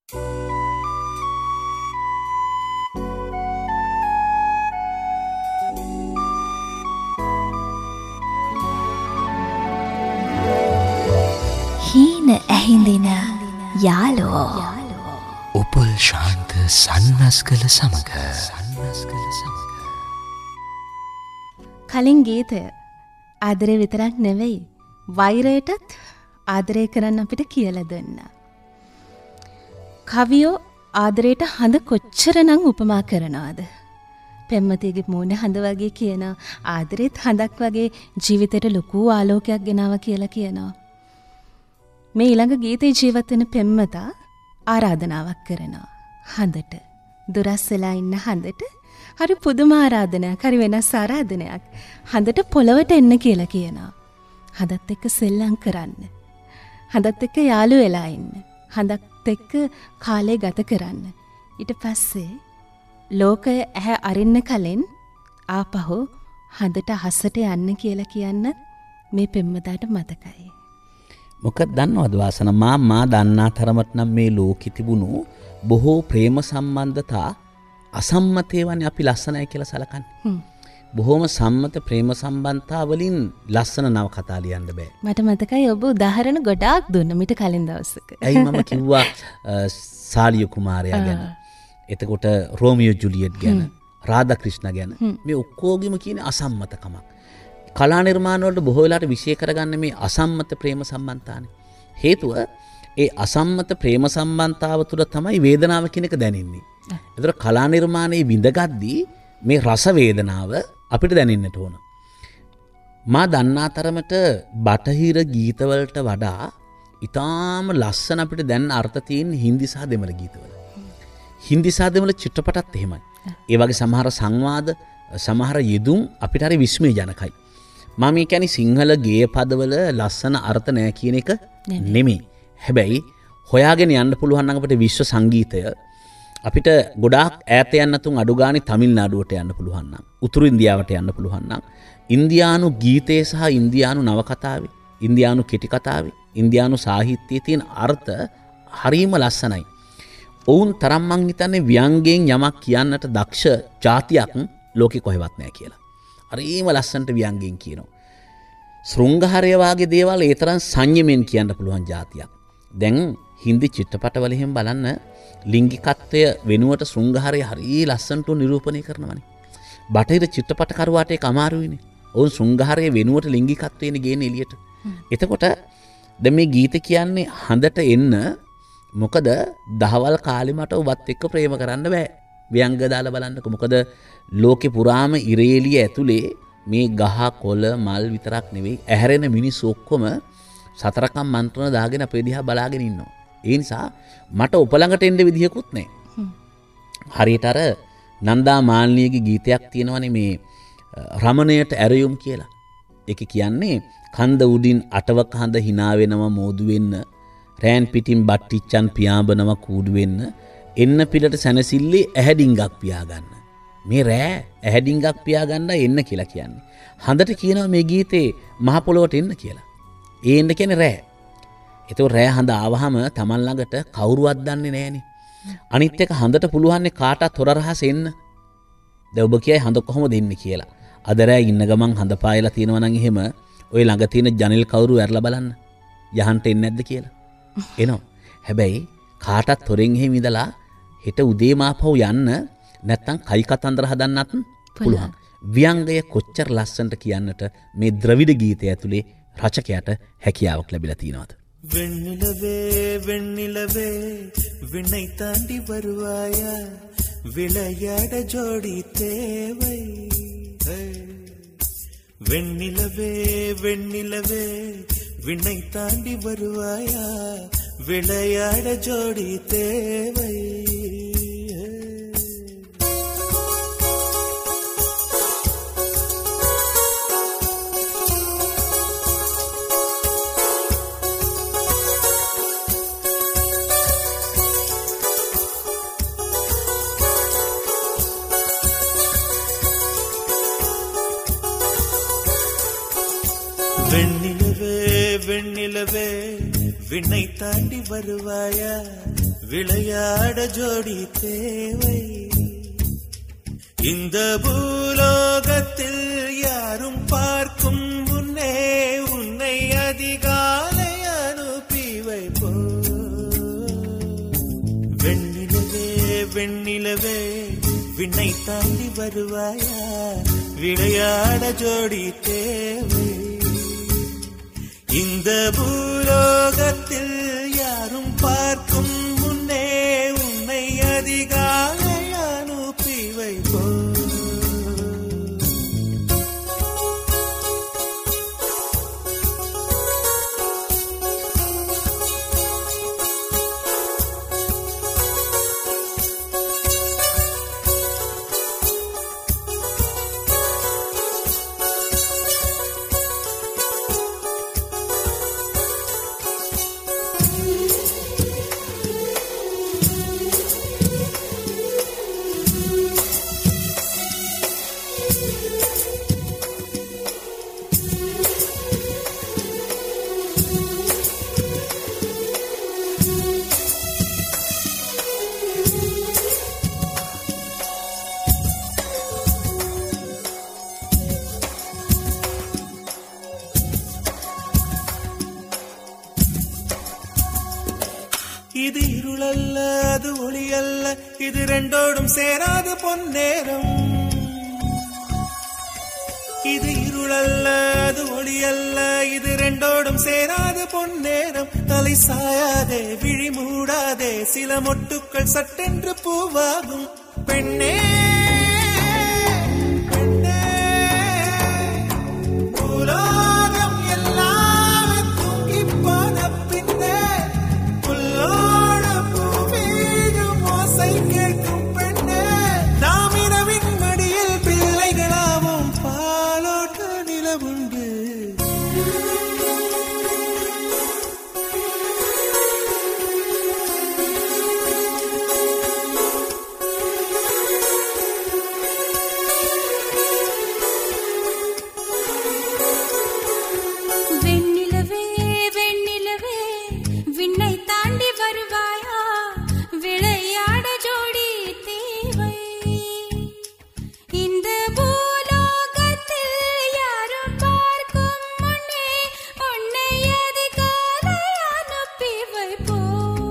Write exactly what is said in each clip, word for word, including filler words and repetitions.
හීන ඇහිඳින යාලෝ උපල් ශාන්ත සන්නස්කල සමග කලින් ගීතය ආදරේ විතරක් නෙවෙයි වෛරයටත් ආදරය කරන්න අපිට කියලා දුන්න. කවියෝ ආදරයට හඳ කොච්චරනම් උපමා කරනවද? පෙම්වතියගේ මූණ හඳ වගේ කියන ආදරෙත් හඳක් වගේ ජීවිතේට ලොකු ආලෝකයක් ගෙනාවා කියලා කියනවා. මේ ඊළඟ ගීතේ ජීවත් වෙන පෙම්වතා ආරාධනාවක් කරනවා හඳට. දුරස් වෙලා ඉන්න හඳට හරි පුදුම ආරාධනයක්, හරි වෙනස් ආරාධනයක්. හඳට පොළවට එන්න කියලා කියනවා. හඳත් එක්ක සෙල්ලම් කරන්න. හඳත් එක්ක යාළු වෙලා ඉන්න. හඳත් එක්ක කාලය ගත කරන්න. ඊට පස්සේ ලෝකය ඇහැ අරින්න කලින් ආපහු හඳට අහසට යන්න කියලා කියන්න මේ පෙම්වතාට මතකයි. මොකද දන්නවද වාසන මා මා දන්නා තරමට නම් මේ ලෝකෙ තිබුණු බොහෝ ප්‍රේම සම්බන්ධතා අසම්මතේවනේ අපි ලස්සනයි කියලා සලකන්නේ. බොහොම සම්මත ප්‍රේම සම්බන්ධතා වලින් ලස්සන නව කතා ලියන්න බෑ. මට මතකයි ඔබ උදාහරණ ගොඩාක් දුන්න මිට කලින් දවසක. ඇයි මම කිව්වා සාලිය කුමාරයා ගැන. එතකොට රෝමියෝ ජුලියට් ගැන, රාධා ක්‍රිෂ්ණ ගැන. මේ ඔක්කොගෙම කියන්නේ අසම්මතකමක්. කලා නිර්මාණ වලට බොහෝ වෙලාවට විශේෂ කරගන්න මේ අසම්මත ප්‍රේම සම්බන්ධතානේ. හේතුව ඒ අසම්මත ප්‍රේම සම්බන්ධතාව තුළ තමයි වේදනාව කියන එක දැනෙන්නේ. ඒතර කලා නිර්මාණයේ විඳගද්දී මේ රස වේදනාව අපිට දැනෙන්නට ඕන. මා දන්නා තරමට බටහිර ගීතවලට වඩා ඊටාම ලස්සන අපිට දැන් අර්ථ තියෙන හින්දි සහ දෙමළ ගීතවල. හින්දි සහ දෙමළ චිත්‍රපටත් එහෙමයි. ඒ වගේ සමහර සංවාද, සමහර යෙදුම් අපිට හරි විස්මයජනකයි. මම කියන්නේ සිංහල ගේය පදවල ලස්සන අර්ථ නැහැ කියන එක නෙමෙයි. හැබැයි හොයාගෙන යන්න පුළුවන් නම් අපිට විශ්ව සංගීතය අපිට ගොඩාක් ඈත යන්න තුන් අඩු ගානේ තමිල්නාඩුවට යන්න පුළුවන් නම්, උතුරු ඉන්දියාවට යන්න පුළුවන් නම්, ඉන්දියානු ගීතයේ සහ ඉන්දියානු නවකතාවේ, ඉන්දියානු කෙටි කතාවේ, ඉන්දියානු සාහිත්‍යයේ තියෙන අර්ථ හරීම ලස්සනයි. ඔවුන් තරම් මං හිතන්නේ ව්‍යංගයෙන් යමක් කියන්නට දක්ෂ ජාතියක් ලෝකේ කොහෙවත් නැහැ කියලා. හරීම ලස්සනට ව්‍යංගයෙන් කියනවා. ශෘංගාරය වාගේ දේවල් ඒ තරම් සංයමෙන් කියන්න පුළුවන් ජාතියක්. දැන් හින්දි චිත්‍රපටවල එහෙම බලන්න ලිංගිකත්වය වෙනුවට ශෘංගාරය හරිය ලස්සනට නිරූපණය කරනවානේ. බටහිර චිත්‍රපටකරුවාට ඒක අමාරුයිනේ. ඔවුන් ශෘංගාරය වෙනුවට ලිංගිකත්වයනේ ගේන්නේ එළියට. එතකොට දැන් මේ ගීත කියන්නේ හඳට එන්න මොකද දහවල් කාලේ මට ඔබත් එක්ක ප්‍රේම කරන්න බෑ. ව්‍යංග දාලා බලන්නකො. මොකද ලෝකේ පුරාම ඉරේලිය ඇතුලේ මේ ගහ කොළ මල් විතරක් නෙවෙයි ඇහැරෙන මිනිස්සු ඔක්කොම සතරකම් මන්ත්‍රණ දාගෙන අපේ දිහා බලාගෙන ඉන්නවා. ඒ නිසා මට උපලඟට එන්න විදිහකුත් නැහැ. හරියට අර නන්දා මාල්නියගේ ගීතයක් තියෙනවනේ මේ රමණයට ඇරයුම් කියලා. ඒක කියන්නේ කන්ද උඩින් අටවක හඳ hina වෙනව මෝදු වෙන්න, රෑන් පිටින් බට්ටිච්චන් පියාඹනව කූඩු වෙන්න, එන්න පිළට සැනසිල්ලේ ඇහැඩින්ගක් පියාගන්න. මේ රෑ ඇහැඩින්ගක් පියාගන්න එන්න කියලා කියන්නේ. හඳට කියනවා මේ ගීතේ මහ පොළොවට එන්න කියලා. ඒ එන්න කියන්නේ රෑ. ඒතකොට රෑ හඳ ආවහම Taman ළඟට කවුරුවත් දන්නේ නැහනේ. අනිත් එක හඳට පුළුවන්නේ කාටත් හොර රහස එන්න. දැන් ඔබ කියයි හඳ කොහොමද එන්නේ කියලා. අද රෑ ඉන්න ගමන් හඳ පායලා තියෙනවා නම් එහෙම ඔය ළඟ තියෙන ජනෙල් කවුරු ඇරලා බලන්න. යහන්ට එන්නේ නැද්ද කියලා. එනවා. හැබැයි කාටත් හොරෙන් එහෙම ඉඳලා හෙට උදේ මාපහුව යන්න නැත්තම් කයි කතන්දර හදන්නත් පුළුවන්. ව්‍යංගය කොච්චර ලස්සනට කියන්නට මේ ද්‍රවිඩ ගීතය ඇතුලේ රචකයාට හැකියාවක් ලැබිලා තියෙනවද? வெண்ணிலவே வெண்ணிலவே விண்ணை தாண்டி வருவாயா விளையாட ஜோடி தேவை. வெண்ணிலவே வெண்ணிலவே விண்ணை தாண்டி வருவாயா விளையாட ஜோடி தேவை. வெண்ணிலவே வெண்ணிலவே விண்ணை தாண்டி வருவாயா விளையாட ஜோடி தேவை. இந்த பூலோகத்தில் யாரும் பார்க்கும் முன்னே உன்னை அதிகாலை அனுப்பி வைப்போ. வெண்ணிலவே வெண்ணிலவே விண்ணை தாண்டி வருவாயா, விளையாட ஜோடி தேவை. இந்த பூலோகத்தில் யாரும் பார்க்கும் முன்னே உன்னை அதிகாலை அனுப்பி வைப்போ. இது இருளல்ல அது ஒளி அல்ல, இது ரெண்டோடும் சேராது பொன்னேரம். இது இருளல்ல அது ஒளி அல்ல, இது ரெண்டோடும் சேராது பொன்னேரம். தலை சாயாதே விழி மூடாதே, சில மொட்டுக்கள் சட்டென்று பூவாகும். பெண்ணே பெண்ணே உலகம் எல்லாம் தூங்கி போன பின்னே புல்லோட பூவீடும் ஓசை கேட்கும் பெண்ணே. நாம் இரவின் மடியில் பிள்ளைகளாவும் பாலோட்ட நிலவுண்டு. வெண்ணிலவே வெண்ணிலவே விண்ணை தாண்டி வருவாயா, விளையாட ஜோடி தேவை. இந்த பூலோகத்தில் யாரும் பார்க்கும் முன்னே உன்னை அதிகாலை அனுப்பி வைப்போ.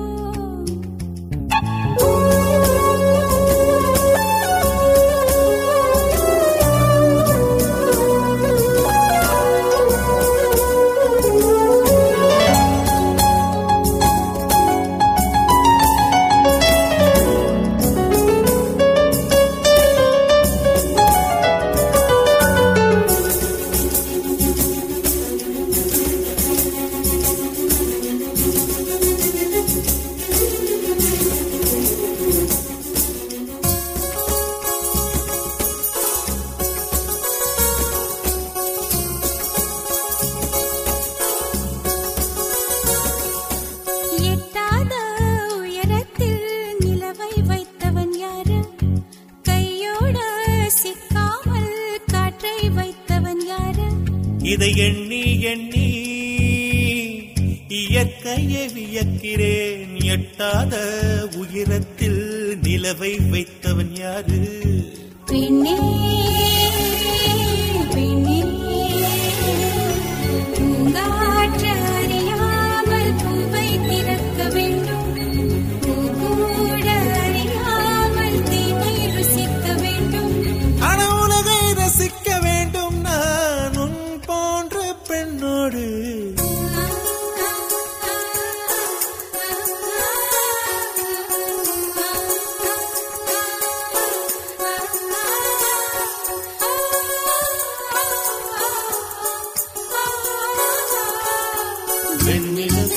எட்டாத உயரத்தில் நிலவை வைத்தவன் யாரு, கையோட சிக்காமல் காற்றை வைத்தவன் யாரு. இதை எண்ணி எண்ணி இயற்கையை வியக்கிறேன். எட்டாத உயரத்தில் நிலவை வைத்தவன் யாரு. பெண்ணே பெண்ணே பூங்காற்று அறியாமல் பூவை திறக்க வேண்டும், பூக்கூட அறியாமல் தேனை ருசிக்க வேண்டும். ஆனா உலகை ரசிக்க வேண்டும் நான் உன் போன்ற பெண்ணோடு. வெண்ணிலவே